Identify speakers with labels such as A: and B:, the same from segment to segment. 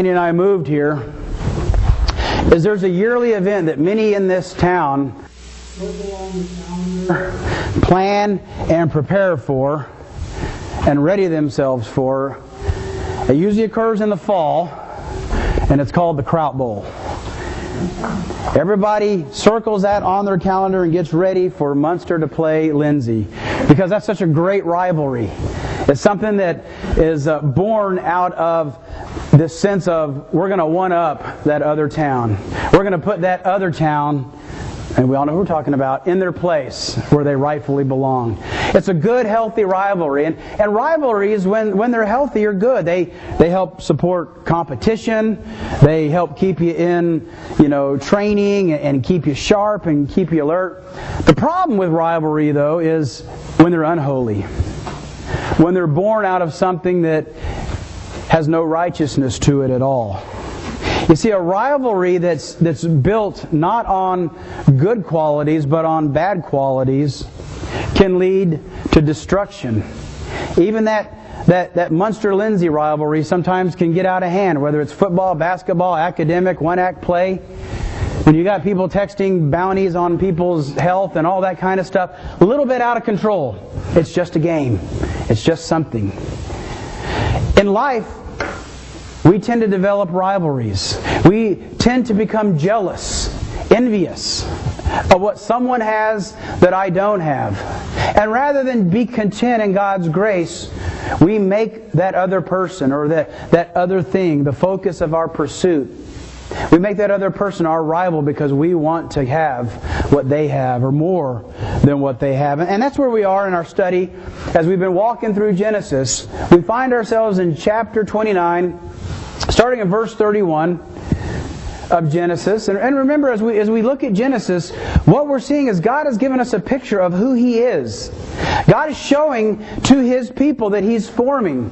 A: Sandy and I moved here is there's a yearly event that many in this town plan and prepare for and ready themselves for. It usually occurs in the fall, and it's called the Kraut Bowl. Everybody circles that on their calendar and gets ready for Munster to play Lindsay, because that's such a great rivalry. It's something that is born out of this sense of we're going to one-up that other town. We're going to put that other town, and we all know who we're talking about, in their place where they rightfully belong. It's a good, healthy rivalry. And rivalries, when they're healthy, are good. They help support competition. They help keep you in, training and keep you sharp and keep you alert. The problem with rivalry, though, is when they're unholy. When they're born out of something that has no righteousness to it at all. You see, a rivalry that's built not on good qualities but on bad qualities can lead to destruction. Even that Munster-Lindsay rivalry sometimes can get out of hand, whether it's football, basketball, academic, one-act play. When you got people texting bounties on people's health and all that kind of stuff, a little bit out of control. It's just a game. It's just something. In life, we tend to develop rivalries. We tend to become jealous, envious of what someone has that I don't have. And rather than be content in God's grace, we make that other person or that other thing the focus of our pursuit. We make that other person our rival because we want to have what they have or more than what they have. And that's where we are in our study. As we've been walking through Genesis, we find ourselves in chapter 29, starting in verse 31 of Genesis. And remember, as we look at Genesis, what we're seeing is God has given us a picture of who He is. God is showing to His people that He's forming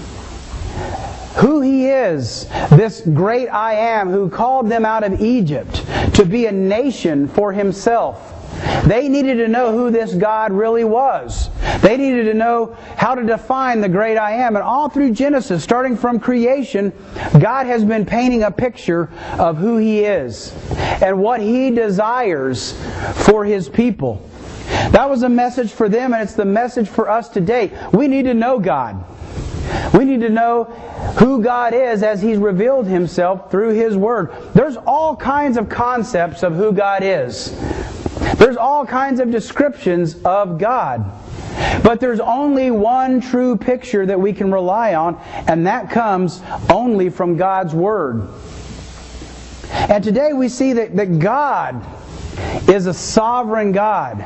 A: who He is, this great I Am who called them out of Egypt to be a nation for Himself. They needed to know who this God really was. They needed to know how to define the great I Am. And all through Genesis, starting from creation, God has been painting a picture of who He is and what He desires for His people. That was a message for them, and it's the message for us today. We need to know God. We need to know who God is as He's revealed Himself through His Word. There's all kinds of concepts of who God is. There's all kinds of descriptions of God. But there's only one true picture that we can rely on, and that comes only from God's Word. And today we see that God is a sovereign God.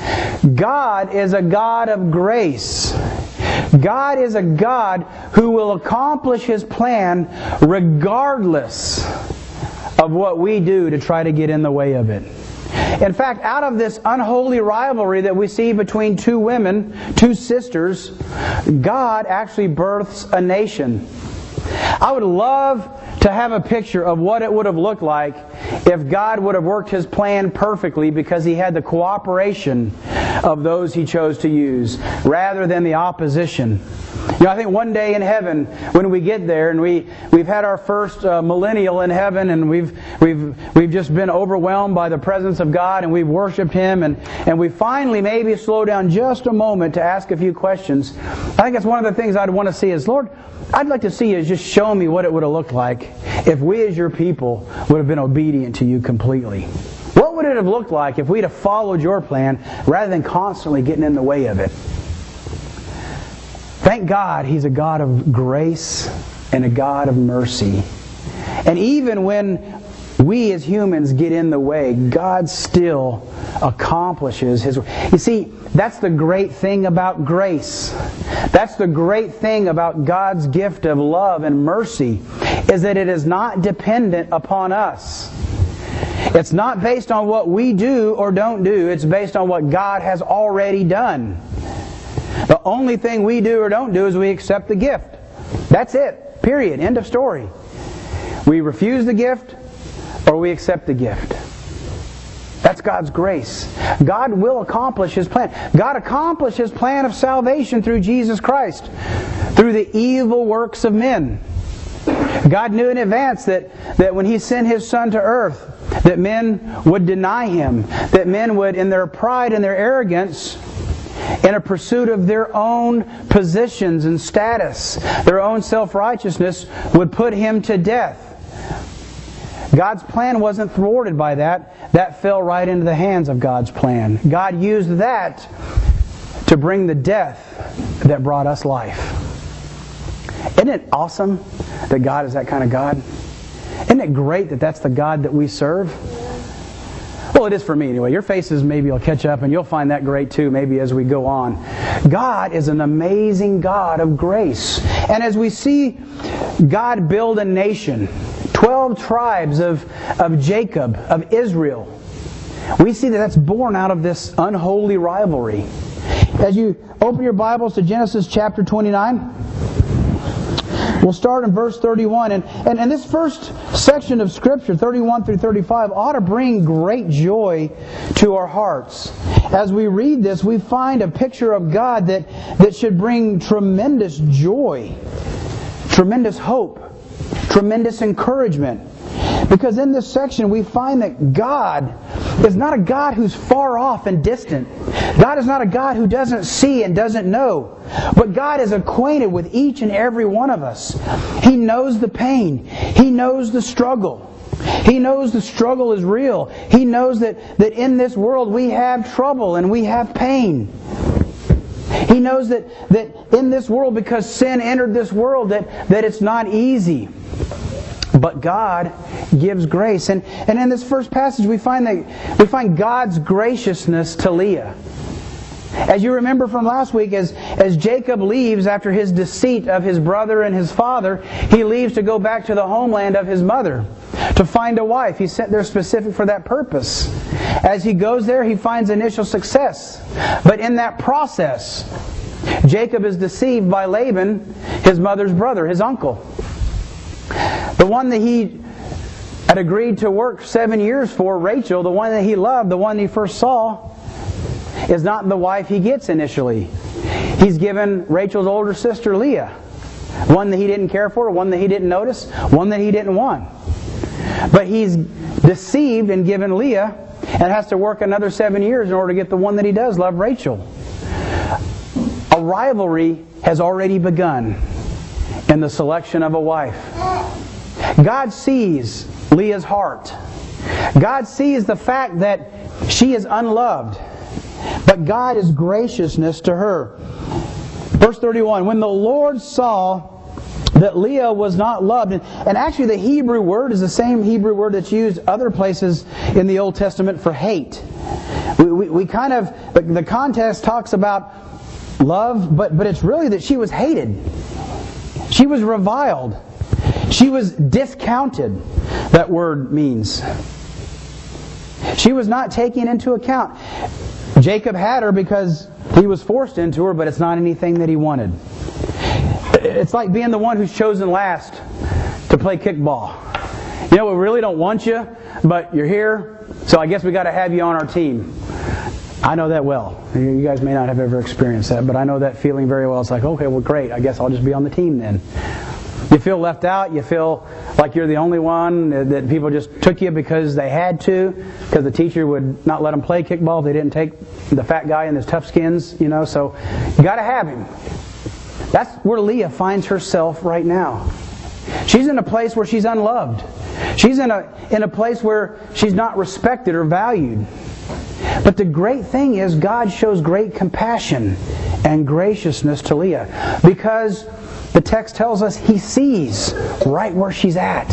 A: God is a God of grace. God is a God who will accomplish His plan regardless of what we do to try to get in the way of it. In fact, out of this unholy rivalry that we see between two women, two sisters, God actually births a nation. I would love to have a picture of what it would have looked like if God would have worked His plan perfectly because He had the cooperation of those He chose to use rather than the opposition. I think one day in heaven, when we get there, and we've had our first millennial in heaven, and we've just been overwhelmed by the presence of God, and we've worshipped Him, and we finally maybe slow down just a moment to ask a few questions. I think that's one of the things I'd want to see is, Lord, I'd like to see You just show me what it would have looked like if we as Your people would have been obedient to You completely. What would it have looked like if we'd have followed Your plan rather than constantly getting in the way of it? Thank God He's a God of grace and a God of mercy. And even when we as humans get in the way, God still accomplishes His work. You see, that's the great thing about grace. That's the great thing about God's gift of love and mercy, is that it is not dependent upon us. It's not based on what we do or don't do. It's based on what God has already done. The only thing we do or don't do is we accept the gift. That's it. Period. End of story. We refuse the gift or we accept the gift. That's God's grace. God will accomplish His plan. God accomplished His plan of salvation through Jesus Christ, through the evil works of men. God knew in advance that when He sent His Son to earth, that men would deny Him, that men would, in their pride and their arrogance, in a pursuit of their own positions and status, their own self-righteousness, would put Him to death. God's plan wasn't thwarted by that. That fell right into the hands of God's plan. God used that to bring the death that brought us life. Isn't it awesome that God is that kind of God? Isn't it great that that's the God that we serve? Well, it is for me anyway. Your faces maybe will catch up and you'll find that great too, maybe as we go on. God is an amazing God of grace. And as we see God build a nation, 12 tribes of Jacob, of Israel, we see that that's born out of this unholy rivalry. As you open your Bibles to Genesis chapter 29, we'll start in verse 31. And this first section of Scripture, 31 through 35, ought to bring great joy to our hearts. As we read this, we find a picture of God that should bring tremendous joy, tremendous hope, tremendous encouragement. Because in this section we find that God is not a God who's far off and distant. God is not a God who doesn't see and doesn't know. But God is acquainted with each and every one of us. He knows the pain. He knows the struggle. He knows the struggle is real. He knows that in this world we have trouble and we have pain. He knows that in this world, because sin entered this world, that it's not easy. But God gives grace. And in this first passage we find God's graciousness to Leah. As you remember from last week, as Jacob leaves after his deceit of his brother and his father, he leaves to go back to the homeland of his mother to find a wife. He's sent there specific for that purpose. As he goes there, he finds initial success. But in that process, Jacob is deceived by Laban, his mother's brother, his uncle. The one that he had agreed to work 7 years for, Rachel, the one that he loved, the one he first saw, is not the wife he gets initially. He's given Rachel's older sister Leah, one that he didn't care for, one that he didn't notice, one that he didn't want. But he's deceived and given Leah and has to work another 7 years in order to get the one that he does love, Rachel. A rivalry has already begun in the selection of a wife. God sees Leah's heart. God sees the fact that she is unloved. But God is graciousness to her. Verse 31, when the Lord saw that Leah was not loved, and actually the Hebrew word is the same Hebrew word that's used other places in the Old Testament for hate. We kind of, the context talks about love, but it's really that she was hated. She was reviled. She was discounted, that word means. She was not taken into account. Jacob had her because he was forced into her, but it's not anything that he wanted. It's like being the one who's chosen last to play kickball. You know, we really don't want you, but you're here, so I guess we got to have you on our team. I know that well. You guys may not have ever experienced that, but I know that feeling very well. It's like, okay, well, great. I guess I'll just be on the team then. You feel left out. You feel like you're the only one, that people just took you because they had to, because the teacher would not let them play kickball if they didn't take the fat guy in his tough skins, you know, so you got to have him. That's where Leah finds herself right now. She's in a place where she's unloved. She's in a place where she's not respected or valued. But the great thing is God shows great compassion and graciousness to Leah, because the text tells us He sees right where she's at.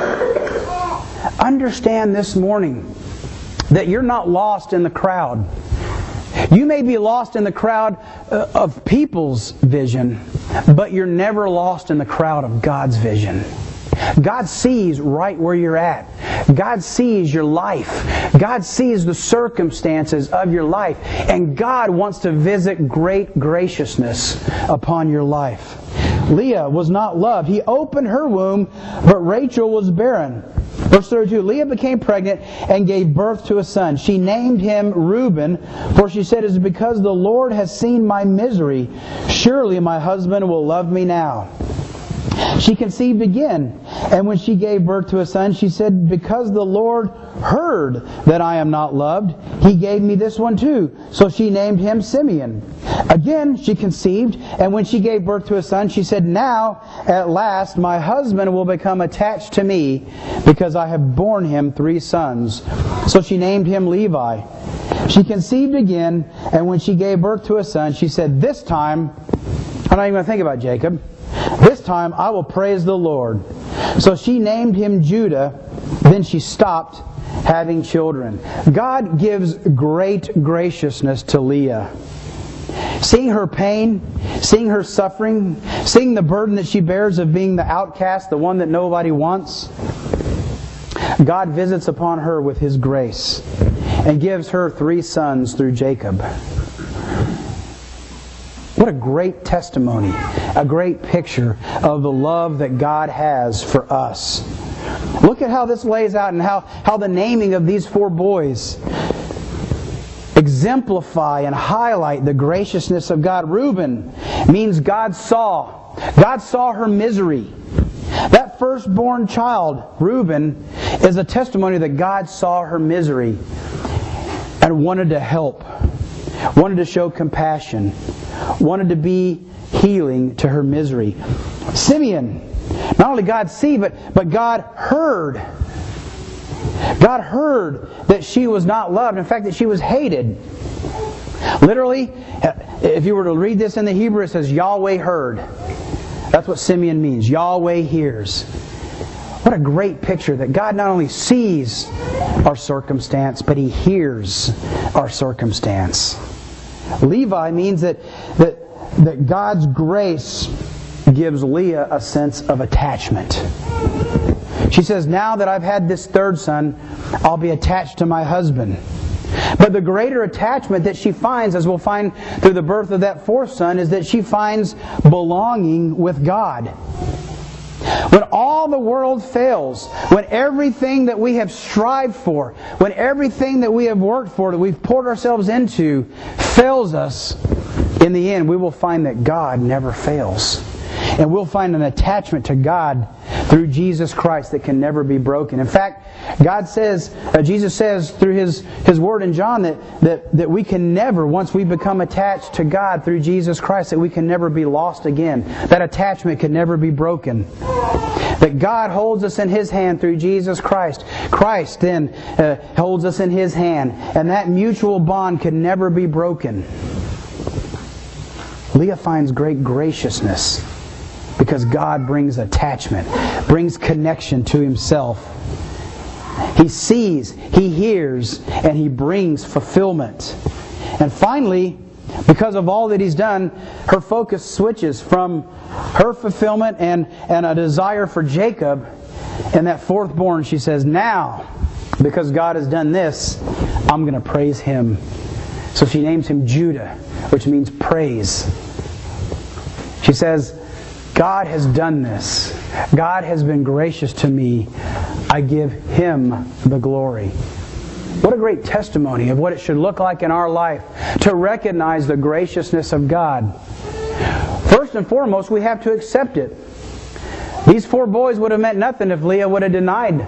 A: Understand this morning that you're not lost in the crowd. You may be lost in the crowd of people's vision, but you're never lost in the crowd of God's vision. God sees right where you're at. God sees your life. God sees the circumstances of your life. And God wants to visit great graciousness upon your life. Leah was not loved. He opened her womb, but Rachel was barren. Verse 32, Leah became pregnant and gave birth to a son. She named him Reuben, for she said, "It is because the Lord has seen my misery. Surely my husband will love me now." She conceived again, and when she gave birth to a son, she said, because the Lord heard that I am not loved, He gave me this one too. So she named him Simeon. Again she conceived, and when she gave birth to a son, she said, now at last my husband will become attached to me, because I have borne him 3 sons. So she named him Levi. She conceived again, and when she gave birth to a son, she said, this time, I'm not even going to think about Jacob. This time I will praise the Lord. So she named him Judah. Then she stopped having children. God gives great graciousness to Leah. Seeing her pain, seeing her suffering, seeing the burden that she bears of being the outcast, the one that nobody wants, God visits upon her with His grace and gives her 3 sons through Jacob. What a great testimony, a great picture of the love that God has for us. Look at how this lays out and how the naming of these 4 boys exemplify and highlight the graciousness of God. Reuben means God saw. God saw her misery. That firstborn child, Reuben, is a testimony that God saw her misery and wanted to help, wanted to show compassion, wanted to be healing to her misery. Simeon, not only God see, but God heard. God heard that she was not loved. In fact, that she was hated. Literally, if you were to read this in the Hebrew, it says Yahweh heard. That's what Simeon means. Yahweh hears. What a great picture that God not only sees our circumstance, but He hears our circumstance. Levi means that God's grace gives Leah a sense of attachment. She says, now that I've had this 3rd son, I'll be attached to my husband. But the greater attachment that she finds, as we'll find through the birth of that 4th son, is that she finds belonging with God. When all the world fails, when everything that we have strived for, when everything that we have worked for, that we've poured ourselves into, fails us, in the end we will find that God never fails. And we'll find an attachment to God through Jesus Christ that can never be broken. In fact, Jesus says through His Word in John that we can never, once we become attached to God through Jesus Christ, that we can never be lost again. That attachment can never be broken. That God holds us in His hand through Jesus Christ. Christ then holds us in His hand. And that mutual bond can never be broken. Leah finds great graciousness because God brings attachment, brings connection to Himself. He sees, He hears, and He brings fulfillment. And finally, because of all that He's done, her focus switches from her fulfillment and a desire for Jacob. And that 4th born, she says, now, because God has done this, I'm going to praise Him. So she names him Judah, which means praise. She says, God has done this. God has been gracious to me. I give Him the glory. What a great testimony of what it should look like in our life to recognize the graciousness of God. First and foremost, we have to accept it. These 4 boys would have meant nothing if Leah would have denied.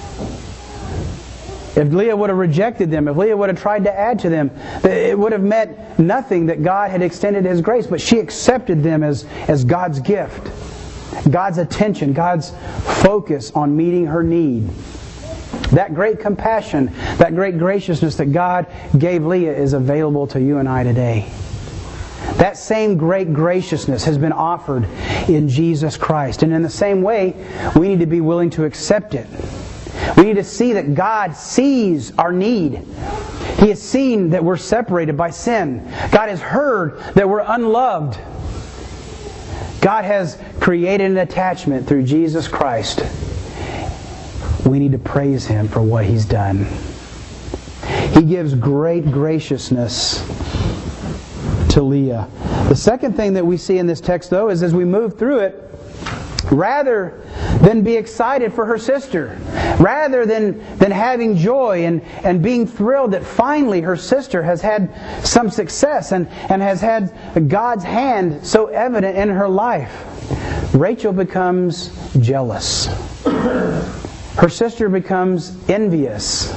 A: If Leah would have rejected them, if Leah would have tried to add to them, it would have meant nothing that God had extended His grace. But she accepted them as God's gift, God's attention, God's focus on meeting her need. That great compassion, that great graciousness that God gave Leah is available to you and I today. That same great graciousness has been offered in Jesus Christ. And in the same way, we need to be willing to accept it. We need to see that God sees our need. He has seen that we're separated by sin. God has heard that we're unloved. God has created an attachment through Jesus Christ. We need to praise Him for what He's done. He gives great graciousness to Leah. The second thing that we see in this text, though, is as we move through it, rather than be excited for her sister, rather than having joy and being thrilled that finally her sister has had some success and has had God's hand so evident in her life, Rachel becomes jealous. Her sister becomes envious.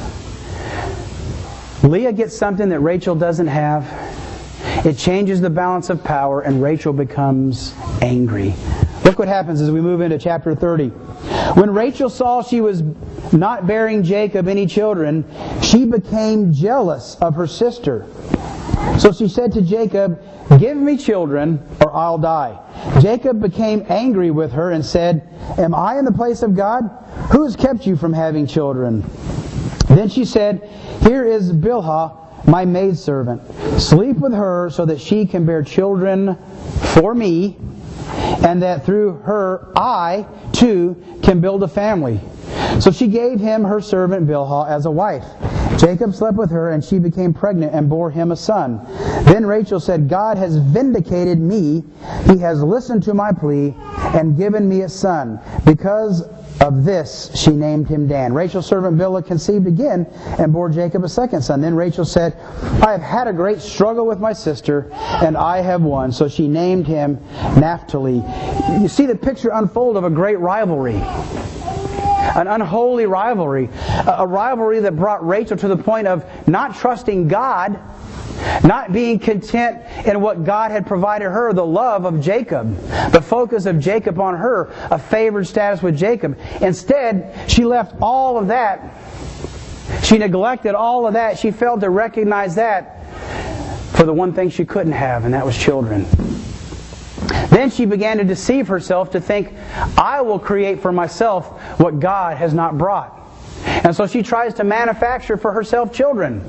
A: Leah gets something that Rachel doesn't have. It changes the balance of power, and Rachel becomes angry. Look what happens as we move into chapter 30. When Rachel saw she was not bearing Jacob any children, she became jealous of her sister. So she said to Jacob, "Give me children, or I'll die." Jacob became angry with her and said, "Am I in the place of God? Who has kept you from having children?" Then she said, "Here is Bilhah, my maidservant. Sleep with her so that she can bear children for me, and that through her I, too, can build a family." So she gave him her servant Bilhah as a wife. Jacob slept with her, and she became pregnant and bore him a son. Then Rachel said, "God has vindicated me. He has listened to my plea and given me a son." Because of this, she named him Dan. Rachel's servant Bilhah conceived again and bore Jacob a second son. Then Rachel said, "I have had a great struggle with my sister, and I have won." So she named him Naphtali. You see the picture unfold of a great rivalry. An unholy rivalry. A rivalry that brought Rachel to the point of not trusting God, not being content in what God had provided her, the love of Jacob, the focus of Jacob on her, a favored status with Jacob. Instead, she left all of that. She neglected all of that. She failed to recognize that for the one thing she couldn't have, and that was children. Then she began to deceive herself to think, "I will create for myself what God has not brought." And so she tries to manufacture for herself children.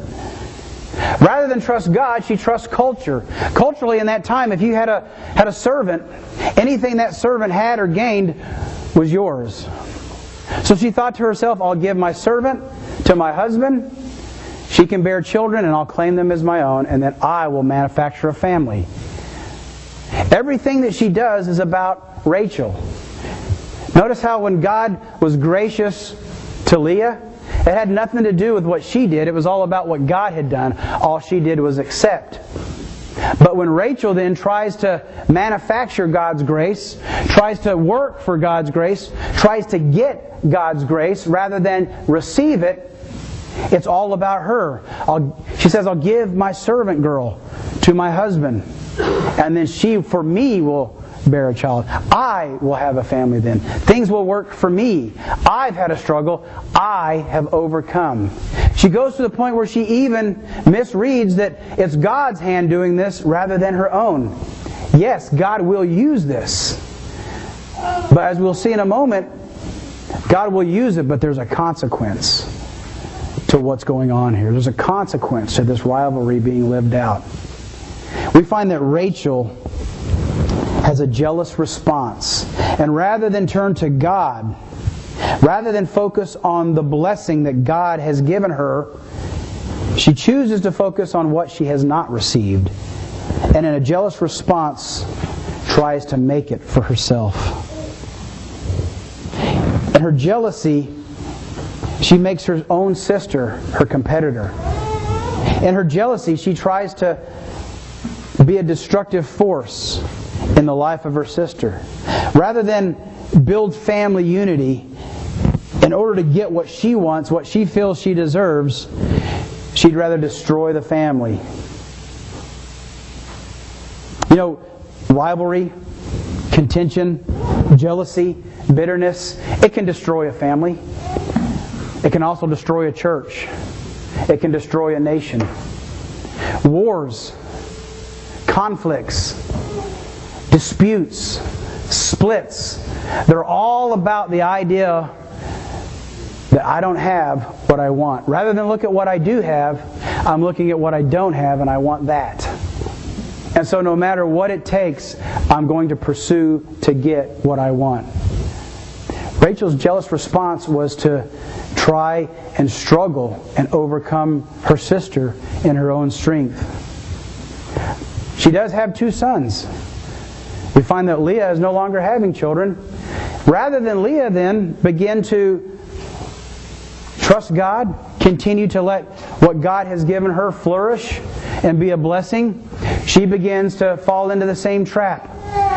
A: Rather than trust God, she trusts culture. Culturally, in that time, if you had a servant, anything that servant had or gained was yours. So she thought to herself, "I'll give my servant to my husband. She can bear children, and I'll claim them as my own, and then I will manufacture a family." Everything that she does is about Rachel. Notice how when God was gracious to Leah, it had nothing to do with what she did. It was all about what God had done. All she did was accept. But when Rachel then tries to manufacture God's grace, tries to work for God's grace, tries to get God's grace rather than receive it, it's all about her. She says, "I'll give my servant girl to my husband, and then she, for me, will bear a child. I will have a family then. Things will work for me. I've had a struggle. I have overcome." She goes to the point where she even misreads that it's God's hand doing this rather than her own. Yes, God will use this. But as we'll see in a moment, God will use it, but there's a consequence to what's going on here. There's a consequence to this rivalry being lived out. We find that Rachel has a jealous response. And rather than turn to God, rather than focus on the blessing that God has given her, she chooses to focus on what she has not received. And in a jealous response, tries to make it for herself. In her jealousy, she makes her own sister her competitor. In her jealousy, she tries to be a destructive force in the life of her sister. Rather than build family unity, in order to get what she wants, what she feels she deserves, she'd rather destroy the family. You know, rivalry, contention, jealousy, bitterness, it can destroy a family. It can also destroy a church. It can destroy a nation. Wars, conflicts, disputes, splits, they're all about the idea that I don't have what I want. Rather than look at what I do have, I'm looking at what I don't have and I want that. And so no matter what it takes, I'm going to pursue to get what I want. Rachel's jealous response was to try and struggle and overcome her sister in her own strength. She does have 2 sons. We find that Leah is no longer having children. Rather than Leah then begin to trust God, continue to let what God has given her flourish and be a blessing, she begins to fall into the same trap.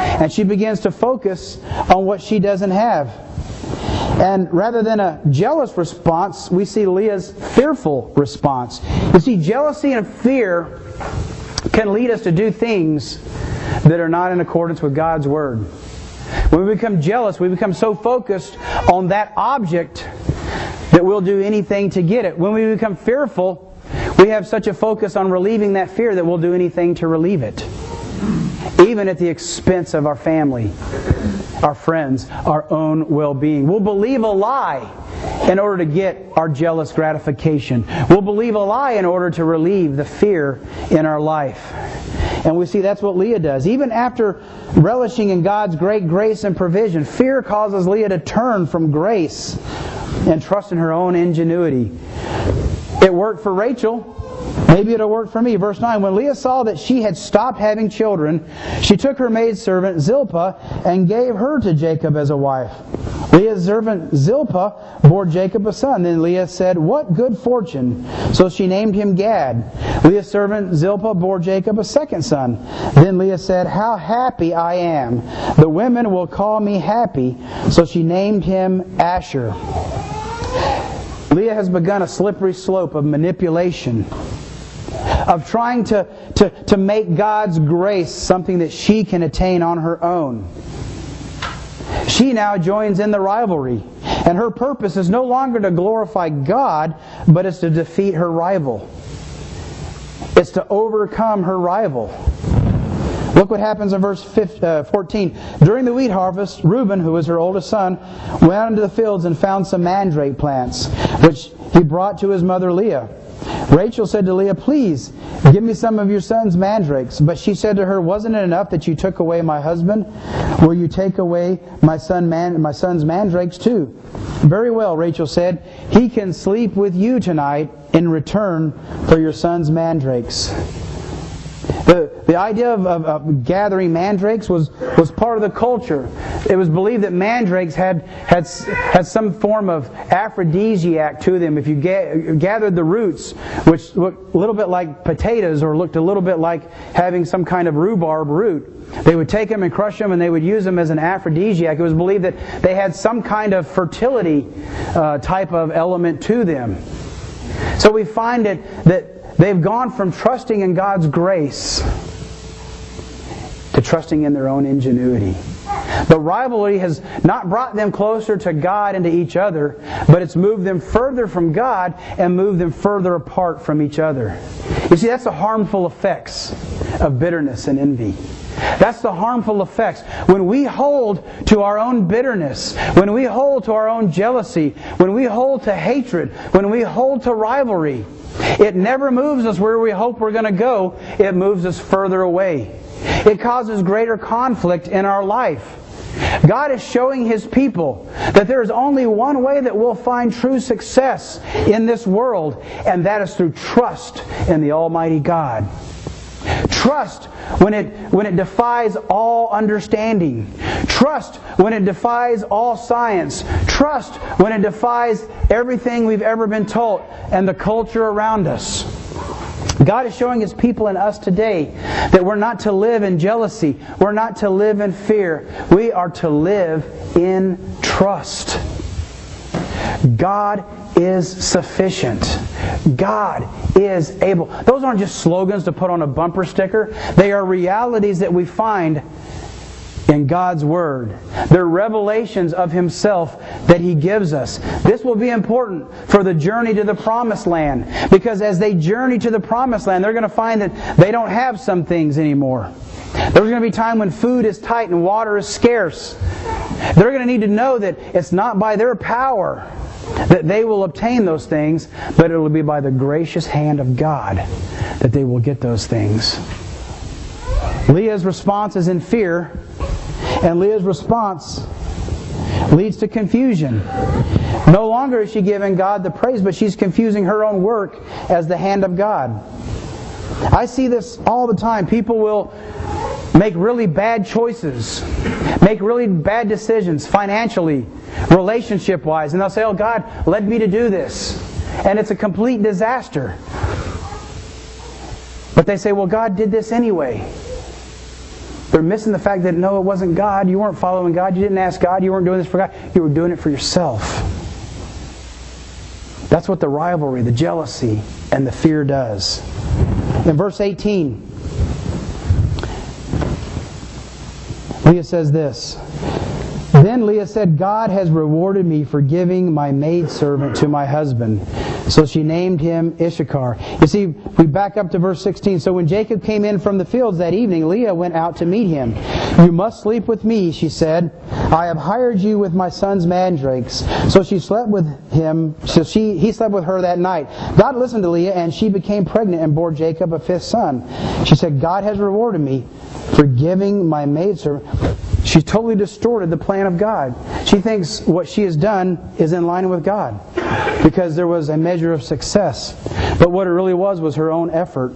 A: And she begins to focus on what she doesn't have. And rather than a jealous response, we see Leah's fearful response. You see, jealousy and fear can lead us to do things that are not in accordance with God's Word. When we become jealous, we become so focused on that object that we'll do anything to get it. When we become fearful, we have such a focus on relieving that fear that we'll do anything to relieve it, even at the expense of our family, our friends, our own well-being. We'll believe a lie in order to get our jealous gratification. We'll believe a lie in order to relieve the fear in our life. And we see that's what Leah does. Even after relishing in God's great grace and provision, fear causes Leah to turn from grace and trust in her own ingenuity. It worked for Rachel. Maybe it'll work for me. Verse 9, when Leah saw that she had stopped having children, she took her maidservant Zilpah and gave her to Jacob as a wife. Leah's servant Zilpah bore Jacob a son. Then Leah said, "What good fortune!" So she named him Gad. Leah's servant Zilpah bore Jacob a second son. Then Leah said, "How happy I am! The women will call me happy." So she named him Asher. Leah has begun a slippery slope of manipulation, of trying to make God's grace something that she can attain on her own. She now joins in the rivalry, and her purpose is no longer to glorify God, but it's to defeat her rival. It's to overcome her rival. Look what happens in verse 14. During the wheat harvest, Reuben, who was her oldest son, went out into the fields and found some mandrake plants, which he brought to his mother Leah. Rachel said to Leah, "Please, give me some of your son's mandrakes." But she said to her, "Wasn't it enough that you took away my husband? Will you take away my son's mandrakes too?" "Very well," Rachel said. "He can sleep with you tonight in return for your son's mandrakes." The idea of gathering mandrakes was part of the culture. It was believed that mandrakes had some form of aphrodisiac to them. If you gathered the roots, which looked a little bit like potatoes or looked a little bit like having some kind of rhubarb root, they would take them and crush them and they would use them as an aphrodisiac. It was believed that they had some kind of fertility type of element to them. So we find that they've gone from trusting in God's grace to trusting in their own ingenuity. The rivalry has not brought them closer to God and to each other, but it's moved them further from God and moved them further apart from each other. You see, that's the harmful effects of bitterness and envy. That's the harmful effects. When we hold to our own bitterness, when we hold to our own jealousy, when we hold to hatred, when we hold to rivalry, it never moves us where we hope we're going to go. It moves us further away. It causes greater conflict in our life. God is showing His people that there is only one way that we'll find true success in this world, and that is through trust in the Almighty God. Trust when it defies all understanding. Trust when it defies all science. Trust when it defies everything we've ever been taught and the culture around us. God is showing His people and us today that we're not to live in jealousy. We're not to live in fear. We are to live in trust. God is sufficient. God is able. Those aren't just slogans to put on a bumper sticker. They are realities that we find in God's Word. They're revelations of Himself that He gives us. This will be important for the journey to the Promised Land, because as they journey to the Promised Land, they're going to find that they don't have some things anymore. There's going to be a time when food is tight and water is scarce. They're going to need to know that it's not by their power that they will obtain those things, but it will be by the gracious hand of God that they will get those things. Leah's response is in fear, and Leah's response leads to confusion. No longer is she giving God the praise, but she's confusing her own work as the hand of God. I see this all the time. People will make really bad choices, make really bad decisions financially, relationship-wise, and they'll say, "Oh, God led me to do this," and it's a complete disaster. But they say, "Well, God did this anyway." They're missing the fact that no, it wasn't God. You weren't following God. You didn't ask God. You weren't doing this for God. You were doing it for yourself. That's what the rivalry, the jealousy, and the fear does. In verse 18, Leah says this, "Then Leah said, God has rewarded me for giving my maidservant to my husband. So she named him Issachar." You see, we back up to verse 16. "So when Jacob came in from the fields that evening, Leah went out to meet him. 'You must sleep with me,' she said. 'I have hired you with my son's mandrakes.' So she slept with him. He slept with her that night. God listened to Leah, and she became pregnant and bore Jacob a fifth son. She said, 'God has rewarded me for giving my maidservant.'" She's totally distorted the plan of God. She thinks what she has done is in line with God because there was a measure of success. But what it really was her own effort.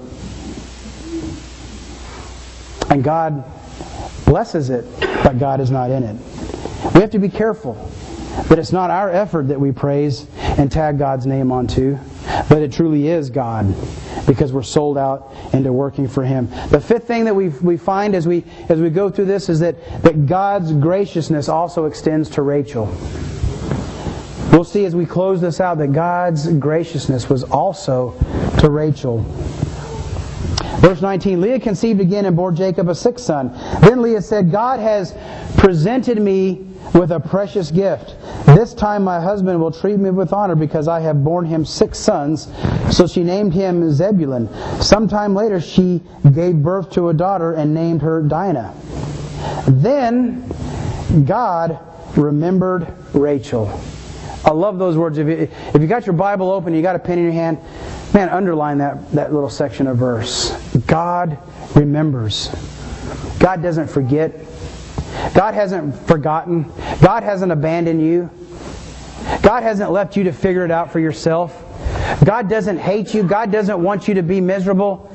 A: And God blesses it, but God is not in it. We have to be careful that it's not our effort that we praise and tag God's name onto, but it truly is God, because we're sold out into working for Him. The fifth thing that we find as we go through this is that God's graciousness also extends to Rachel. We'll see as we close this out that God's graciousness was also to Rachel. Verse 19, "Leah conceived again and bore Jacob a sixth son. Then Leah said, God has presented me with a precious gift. This time my husband will treat me with honor because I have borne him 6 sons. So she named him Zebulun. Sometime later she gave birth to a daughter and named her Dinah. Then God remembered Rachel." I love those words. If you got your Bible open, you got a pen in your hand, man, underline that little section of verse. God remembers. God doesn't forget. God hasn't forgotten. God hasn't abandoned you. God hasn't left you to figure it out for yourself. God doesn't hate you. God doesn't want you to be miserable.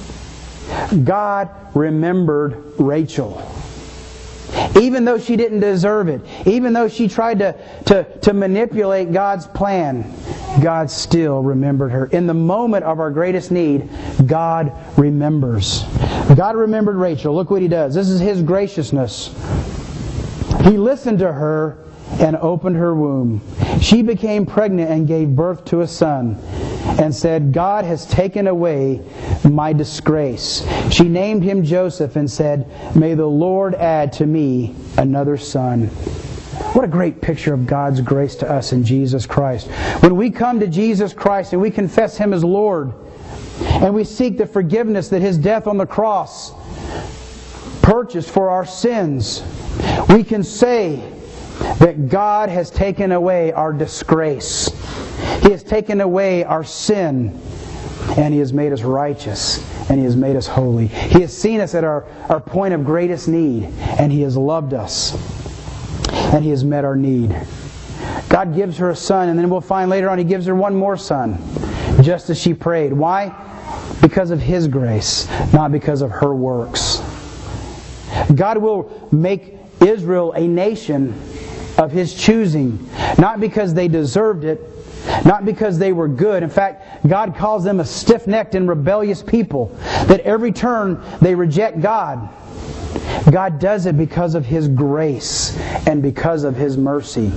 A: God remembered Rachel. Even though she didn't deserve it, even though she tried to manipulate God's plan, God still remembered her. In the moment of our greatest need, God remembers. God remembered Rachel. Look what He does. This is His graciousness. He listened to her and opened her womb. She became pregnant and gave birth to a son, and said, God has taken away my disgrace. She named him Joseph and said, May the Lord add to me another son. What a great picture of God's grace to us in Jesus Christ. When we come to Jesus Christ and we confess Him as Lord, and we seek the forgiveness that His death on the cross purchased for our sins, we can say that God has taken away our disgrace. He has taken away our sin, and He has made us righteous, and He has made us holy. He has seen us at our point of greatest need, and He has loved us, and He has met our need. God gives her a son, and then we'll find later on He gives her one more son, just as she prayed. Why? Because of His grace, not because of her works. God will make Israel a nation of His choosing, not because they deserved it, not because they were good. In fact, God calls them a stiff-necked and rebellious people, that every turn they reject God. God does it because of His grace and because of His mercy.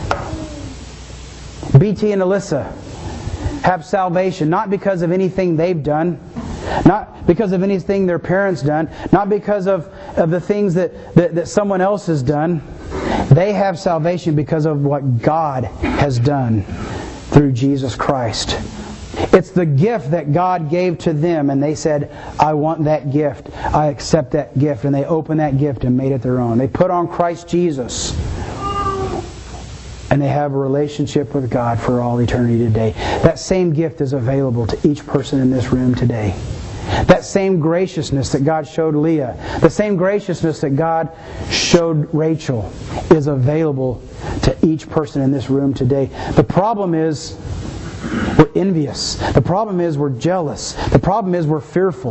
A: BT and Alyssa have salvation, not because of anything they've done, not because of anything their parents done, not because of the things that someone else has done. They have salvation because of what God has done through Jesus Christ. It's the gift that God gave to them, and they said, I want that gift. I accept that gift. And they opened that gift and made it their own. They put on Christ Jesus, and they have a relationship with God for all eternity today. That same gift is available to each person in this room today. That same graciousness that God showed Leah, the same graciousness that God showed Rachel, is available to each person in this room today. The problem is we're envious. The problem is we're jealous. The problem is we're fearful.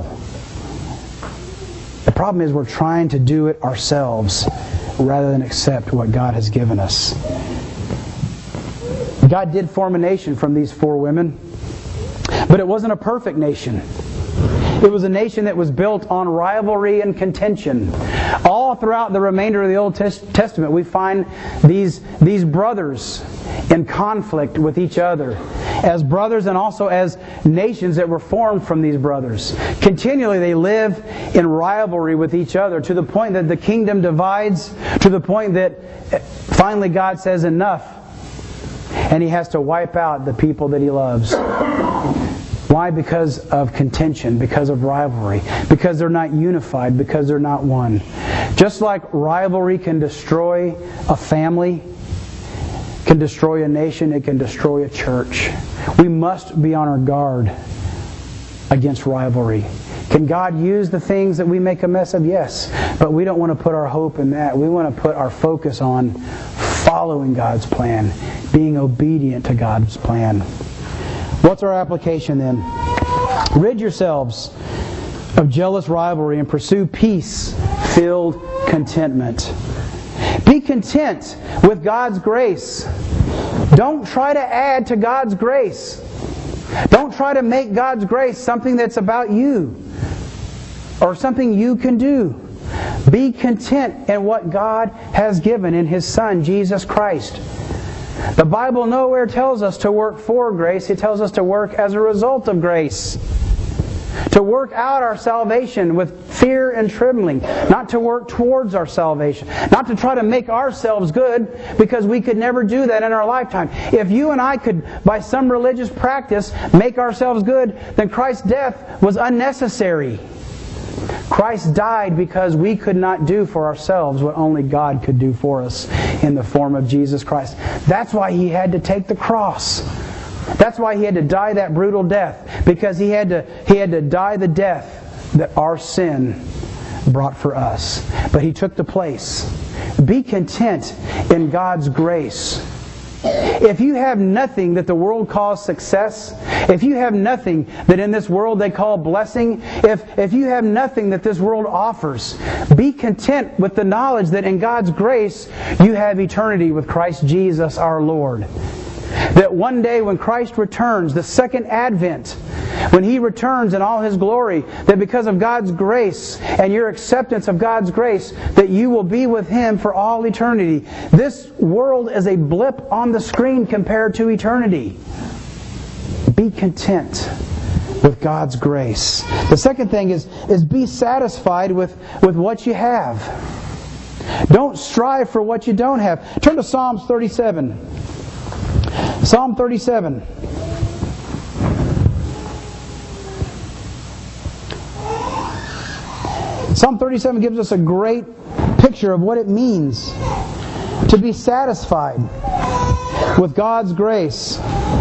A: The problem is we're trying to do it ourselves rather than accept what God has given us. God did form a nation from these 4 women, but it wasn't a perfect nation. It was a nation that was built on rivalry and contention. All throughout the remainder of the Old Testament, we find these brothers in conflict with each other, as brothers and also as nations that were formed from these brothers. Continually they live in rivalry with each other, to the point that the kingdom divides, to the point that finally God says enough, and He has to wipe out the people that He loves. Why? Because of contention, because of rivalry, because they're not unified, because they're not one. Just like rivalry can destroy a family, can destroy a nation, it can destroy a church. We must be on our guard against rivalry. Can God use the things that we make a mess of? Yes. But we don't want to put our hope in that. We want to put our focus on following God's plan, being obedient to God's plan. What's our application then? Rid yourselves of jealous rivalry and pursue peace-filled contentment. Be content with God's grace. Don't try to add to God's grace. Don't try to make God's grace something that's about you or something you can do. Be content in what God has given in His Son, Jesus Christ. The Bible nowhere tells us to work for grace. It tells us to work as a result of grace. To work out our salvation with fear and trembling. Not to work towards our salvation. Not to try to make ourselves good, because we could never do that in our lifetime. If you and I could, by some religious practice, make ourselves good, then Christ's death was unnecessary. Christ died because we could not do for ourselves what only God could do for us in the form of Jesus Christ. That's why He had to take the cross. That's why He had to die that brutal death, because He had to die the death that our sin brought for us. But He took the place. Be content in God's grace. If you have nothing that the world calls success, if you have nothing that in this world they call blessing, if you have nothing that this world offers, be content with the knowledge that in God's grace you have eternity with Christ Jesus our Lord. That one day when Christ returns, the second advent, when He returns in all His glory, that because of God's grace and your acceptance of God's grace, that you will be with Him for all eternity. This world is a blip on the screen compared to eternity. Be content with God's grace. The second thing is be satisfied with what you have. Don't strive for what you don't have. Turn to Psalms 37. Psalm 37. Psalm 37 gives us a great picture of what it means to be satisfied with God's grace.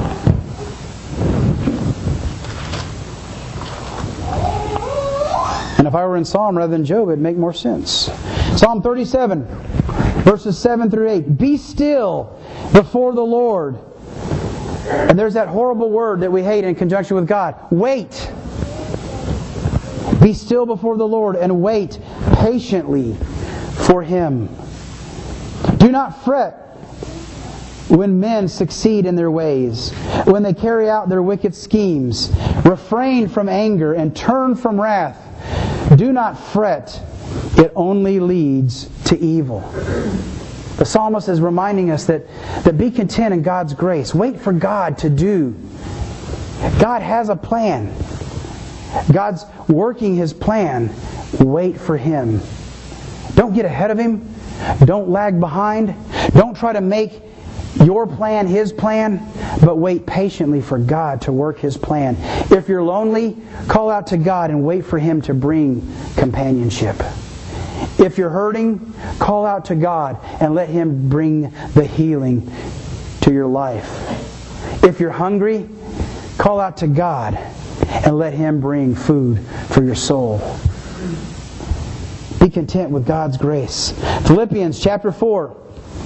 A: And if I were in Psalm rather than Job, it'd make more sense. Psalm 37, verses 7 through 8. Be still before the Lord. And there's that horrible word that we hate in conjunction with God. Wait. Be still before the Lord and wait patiently for Him. Do not fret when men succeed in their ways, when they carry out their wicked schemes. Refrain from anger and turn from wrath. Do not fret. It only leads to evil. The psalmist is reminding us that be content in God's grace. Wait for God to do. God has a plan. God's working His plan. Wait for Him. Don't get ahead of Him. Don't lag behind. Don't try to make your plan His plan, but wait patiently for God to work His plan. If you're lonely, call out to God and wait for Him to bring companionship. If you're hurting, call out to God and let Him bring the healing to your life. If you're hungry, call out to God and let Him bring food for your soul. Be content with God's grace. Philippians chapter 4.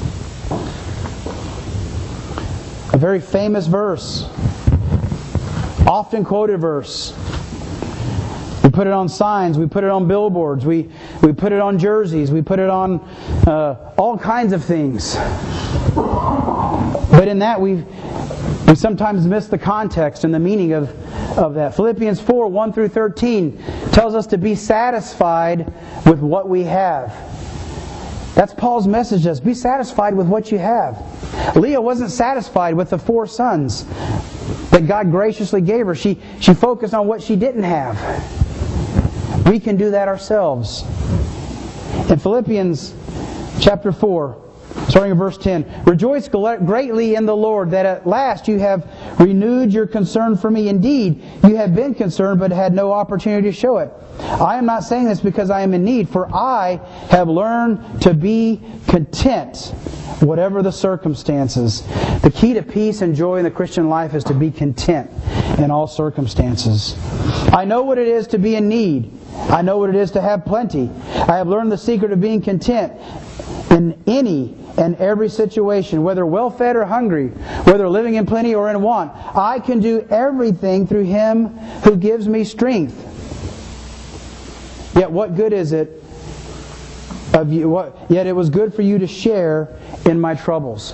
A: A very famous verse. Often quoted verse. We put it on signs. We put it on billboards. We put it on jerseys. We put it on all kinds of things. But in that We sometimes miss the context and the meaning of that. Philippians 4, 1 through 13 tells us to be satisfied with what we have. That's Paul's message to us. Be satisfied with what you have. Leah wasn't satisfied with the 4 sons that God graciously gave her. She focused on what she didn't have. We can do that ourselves. In Philippians chapter 4, starting in verse 10, rejoice greatly in the Lord that at last you have renewed your concern for me. Indeed, you have been concerned but had no opportunity to show it. I am not saying this because I am in need, for I have learned to be content, whatever the circumstances. The key to peace and joy in the Christian life is to be content in all circumstances. I know what it is to be in need. I know what it is to have plenty. I have learned the secret of being content in any and every situation, whether well-fed or hungry, whether living in plenty or in want. I can do everything through Him who gives me strength. Yet what good is it of you? Yet it was good for you to share in my troubles.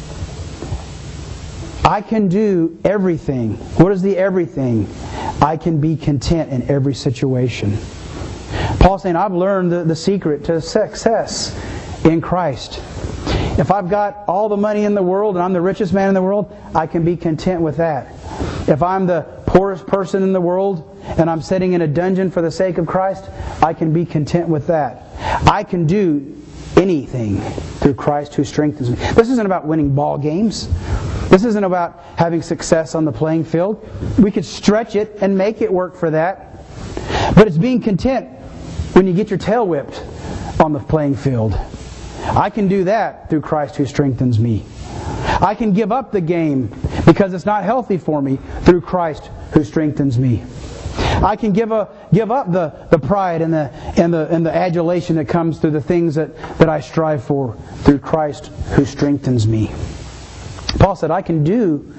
A: I can do everything. What is the everything? I can be content in every situation. Paul's saying, I've learned the secret to success in Christ. If I've got all the money in the world and I'm the richest man in the world, I can be content with that. If I'm the poorest person in the world and I'm sitting in a dungeon for the sake of Christ, I can be content with that. I can do anything through Christ who strengthens me. This isn't about winning ball games. This isn't about having success on the playing field. We could stretch it and make it work for that. But it's being content when you get your tail whipped on the playing field. I can do that through Christ who strengthens me. I can give up the game because it's not healthy for me through Christ who strengthens me. I can give up the pride and the adulation that comes through the things that I strive for through Christ who strengthens me. Paul said, I can do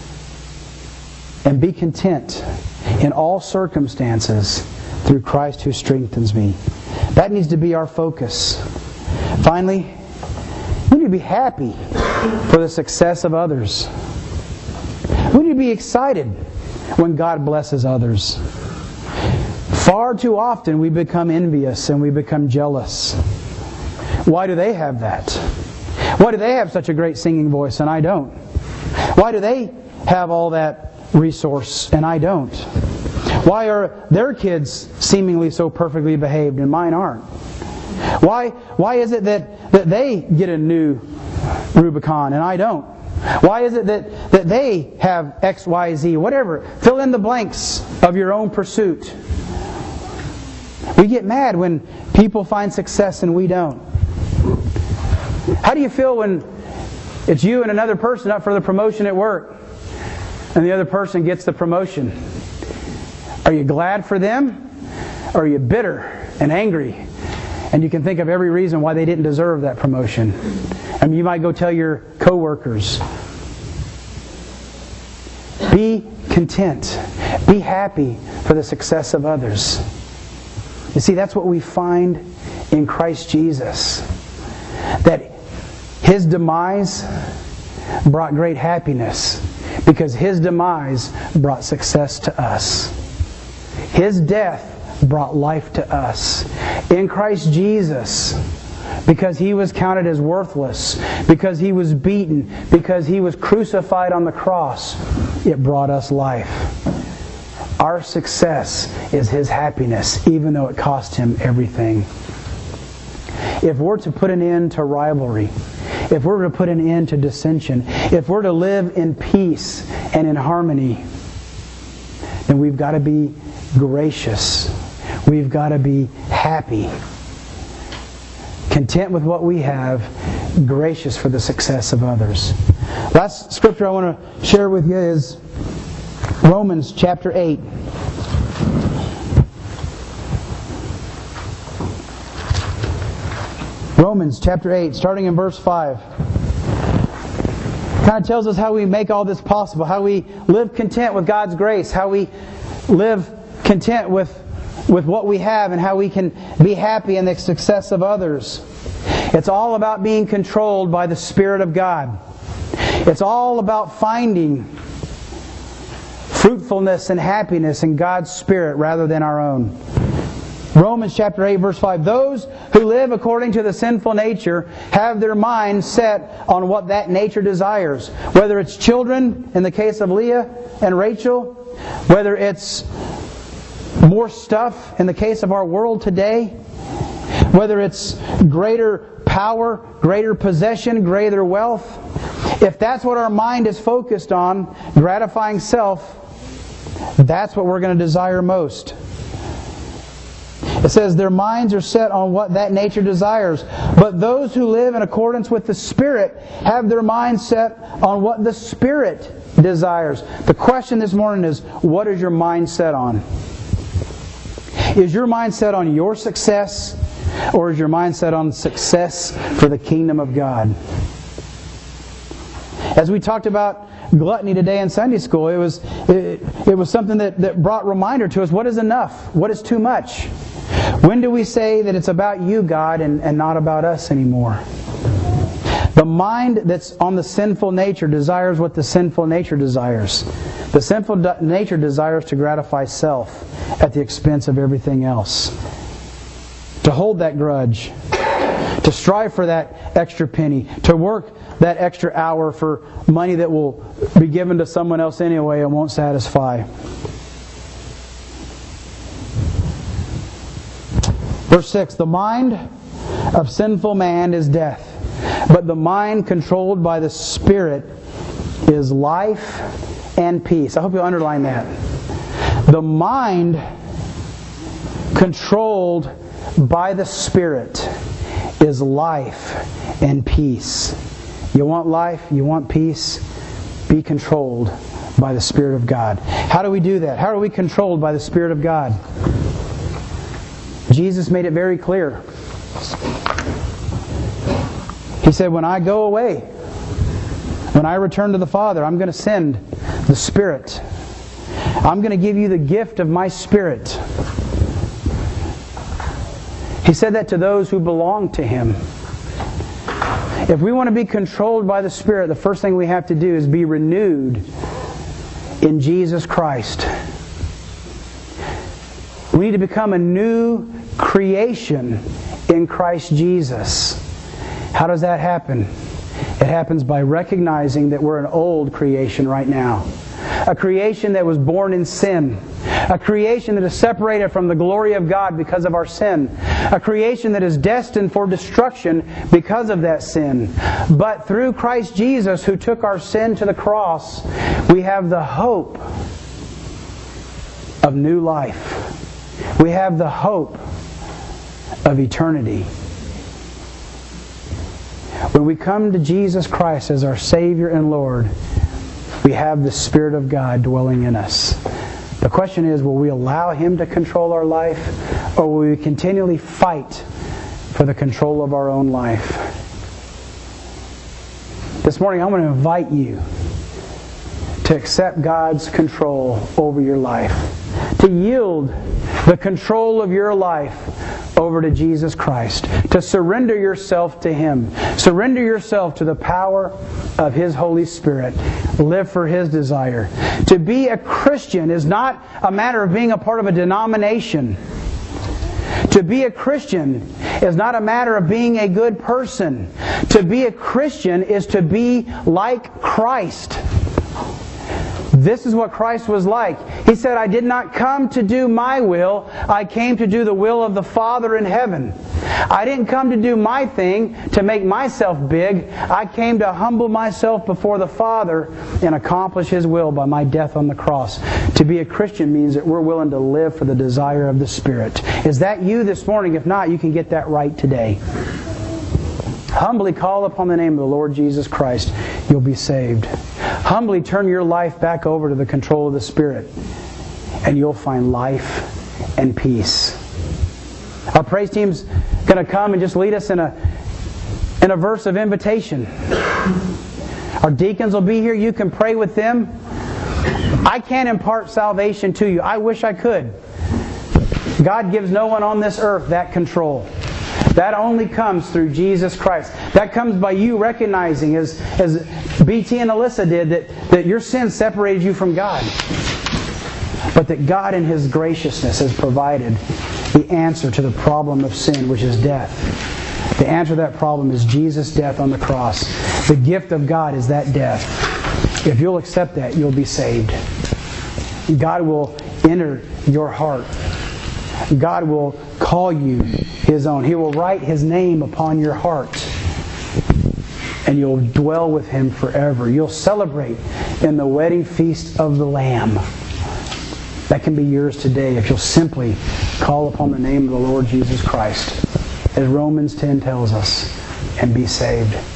A: and be content in all circumstances through Christ who strengthens me. That needs to be our focus. Finally, we need to be happy for the success of others. We need to be excited when God blesses others. Far too often we become envious and we become jealous. Why do they have that? Why do they have such a great singing voice and I don't? Why do they have all that resource and I don't? Why are their kids seemingly so perfectly behaved and mine aren't? Why is it that they get a new Rubicon and I don't? Why is it that they have X, Y, Z, whatever? Fill in the blanks of your own pursuit. We get mad when people find success and we don't. How do you feel when it's you and another person up for the promotion at work and the other person gets the promotion? Are you glad for them? Or are you bitter and angry? And you can think of every reason why they didn't deserve that promotion. I mean, you might go tell your coworkers. Be content. Be happy for the success of others. You see, that's what we find in Christ Jesus. That His demise brought great happiness because His demise brought success to us. His death brought life to us. In Christ Jesus, because He was counted as worthless, because He was beaten, because He was crucified on the cross, it brought us life. Our success is His happiness, even though it cost Him everything. If we're to put an end to rivalry, if we're to put an end to dissension, if we're to live in peace and in harmony, then we've got to be gracious. We've got to be happy, content with what we have, gracious for the success of others. Last scripture I want to share with you is Romans chapter 8. Romans chapter 8, starting in verse 5. Kind of tells us how we make all this possible, how we live content with God's grace, how we live content with what we have, and how we can be happy in the success of others. It's all about being controlled by the Spirit of God. It's all about finding fruitfulness and happiness in God's Spirit rather than our own. Romans chapter 8, verse 5. Those who live according to the sinful nature have their mind set on what that nature desires. Whether it's children, in the case of Leah and Rachel, whether it's more stuff in the case of our world today, whether it's greater power, greater possession, greater wealth. If that's what our mind is focused on, gratifying self, that's what we're going to desire most. It says their minds are set on what that nature desires. But those who live in accordance with the Spirit have their minds set on what the Spirit desires. The question this morning is, what is your mind set on? Is your mind set on your success, or is your mind set on success for the kingdom of God? As we talked about gluttony today in Sunday school, it was something that brought reminder to us. What is enough? What is too much? When do we say that it's about you, God, and not about us anymore? The mind that's on the sinful nature desires what the sinful nature desires. The sinful nature desires to gratify self at the expense of everything else. To hold that grudge. To strive for that extra penny. To work that extra hour for money that will be given to someone else anyway and won't satisfy. Verse 6, the mind of sinful man is death, but the mind controlled by the Spirit is life and peace. I hope you'll underline that. The mind controlled by the Spirit is life and peace. You want life? You want peace? Be controlled by the Spirit of God. How do we do that? How are we controlled by the Spirit of God? Jesus made it very clear. He said, when I go away, when I return to the Father, I'm going to send the Spirit. I'm going to give you the gift of my Spirit. He said that to those who belong to Him. If we want to be controlled by the Spirit, the first thing we have to do is be renewed in Jesus Christ. We need to become a new creation in Christ Jesus. How does that happen? It happens by recognizing that we're an old creation right now. A creation that was born in sin. A creation that is separated from the glory of God because of our sin. A creation that is destined for destruction because of that sin. But through Christ Jesus, who took our sin to the cross, we have the hope of new life. We have the hope of eternity. When we come to Jesus Christ as our Savior and Lord, we have the Spirit of God dwelling in us. The question is, will we allow Him to control our life, or will we continually fight for the control of our own life? This morning I want to invite you to accept God's control over your life. To yield the control of your life over to Jesus Christ. To surrender yourself to Him. Surrender yourself to the power of His Holy Spirit. Live for His desire. To be a Christian is not a matter of being a part of a denomination. To be a Christian is not a matter of being a good person. To be a Christian is to be like Christ. This is what Christ was like. He said, I did not come to do my will. I came to do the will of the Father in heaven. I didn't come to do my thing to make myself big. I came to humble myself before the Father and accomplish His will by my death on the cross. To be a Christian means that we're willing to live for the desire of the Spirit. Is that you this morning? If not, you can get that right today. Humbly call upon the name of the Lord Jesus Christ. You'll be saved. Humbly turn your life back over to the control of the Spirit, and you'll find life and peace. Our praise team's going to come and just lead us in a verse of invitation. Our deacons will be here. You can pray with them. I can't impart salvation to you. I wish I could. God gives no one on this earth that control. That only comes through Jesus Christ. That comes by you recognizing, as BT and Alyssa did, that your sin separated you from God. But that God in His graciousness has provided the answer to the problem of sin, which is death. The answer to that problem is Jesus' death on the cross. The gift of God is that death. If you'll accept that, you'll be saved. God will enter your heart. God will call you His own. He will write His name upon your heart. And you'll dwell with Him forever. You'll celebrate in the wedding feast of the Lamb. That can be yours today if you'll simply call upon the name of the Lord Jesus Christ, as Romans 10 tells us, and be saved.